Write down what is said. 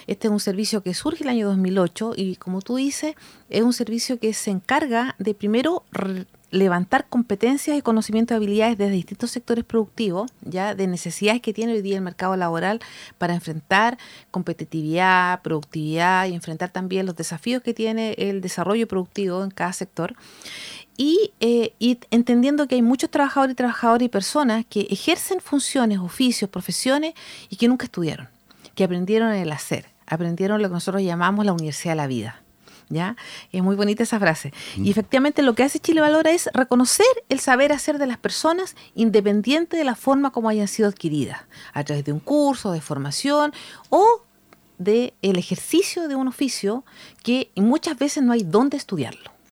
Este es un servicio que surge el año 2008 y, como tú dices, es un servicio que se encarga de primero levantar competencias y conocimientos y habilidades desde distintos sectores productivos, ya de necesidades que tiene hoy día el mercado laboral para enfrentar competitividad, productividad y enfrentar también los desafíos que tiene el desarrollo productivo en cada sector. Y entendiendo que hay muchos trabajadores y personas que ejercen funciones, oficios, profesiones y que nunca estudiaron, que aprendieron en el hacer, aprendieron lo que nosotros llamamos la universidad de la vida. ¿Ya? Es muy bonita esa frase. Y efectivamente lo que hace Chile Valora es reconocer el saber hacer de las personas independiente de la forma como hayan sido adquiridas, a través de un curso, de formación o de el ejercicio de un oficio que muchas veces no hay dónde estudiarlo.